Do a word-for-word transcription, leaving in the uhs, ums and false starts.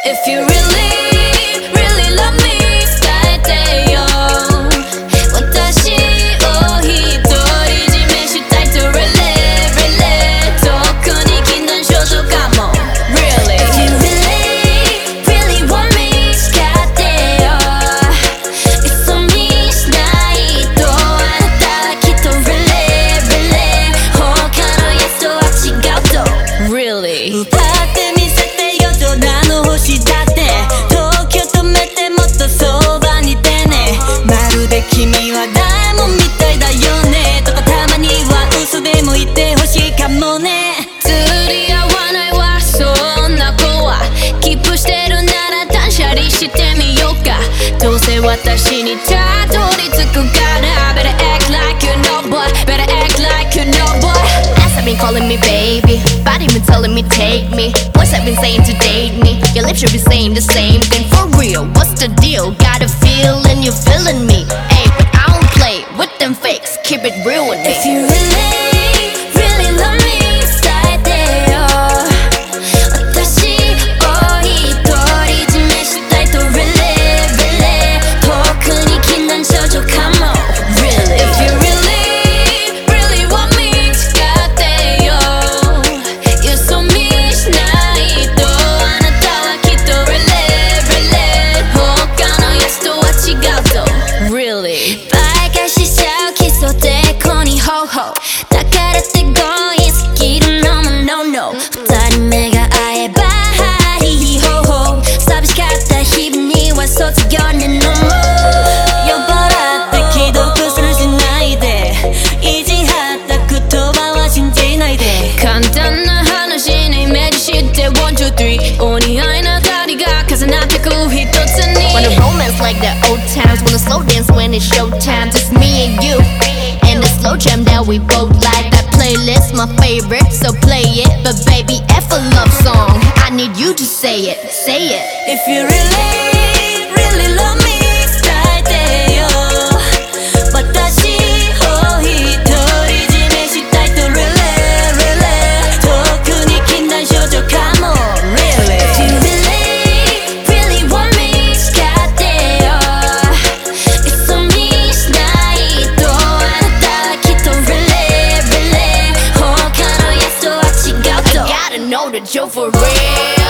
If you really, really love me 伝えてよ私を独り占めしたいと Really, really 特に禁断症状かも Really If you really, really want me 誓ってよ嘘にしないとあなたはきっと Really, really 他の Yes とは違うと Really 歌ってみせてよ空の星だって東京止めてもっとそばにいてねまるで君はダイヤモンドみたいだよねとかたまには嘘でも言ってほしいかもね釣り合わないわそんな子はキープしてるなら断捨離してみようかどうせ私にたどり着くから Better act like you know boy Better act like you know boy Ass have been calling me baby Body been telling me take me Voice have been saying to date me Your lips should be saying the same thing For real, what's the deal? Got a feeling you're feeling me Ayy, but I don't play with them fakes Keep it real with me If you really, really love me 伝えてよ私を独り占めしたいと Really, really 特に禁断症状かも Really If you really, really want me 誓ってよ嘘にしないとあなたはきっと Really, really 他の Yes とは違うと Really 倍返ししちゃう基礎でこにほうほうだからって強引すぎるのも No no 二人目が会えばハリヒホホ寂しかった日々には卒業ねのも酔っ払って既読するしないで意地張った言葉は信じないで簡単な話にイメージして One two three お似合いな二人が重なってく一つに Wanna romance like the old times Wanna slow dance when it's showtime Just me and you And the slow jam that we both like That playlist my favorite So play it But baby F a love song I need you to say it Say it If you really, really love me 伝えてよ私を独り占めしたいと Really, really 特に禁断症状かも Really If you really, really want me 誓ってよ嘘にしないとあなたはきっと Really, really 他の Yes とは違うと Gotta know that you're for real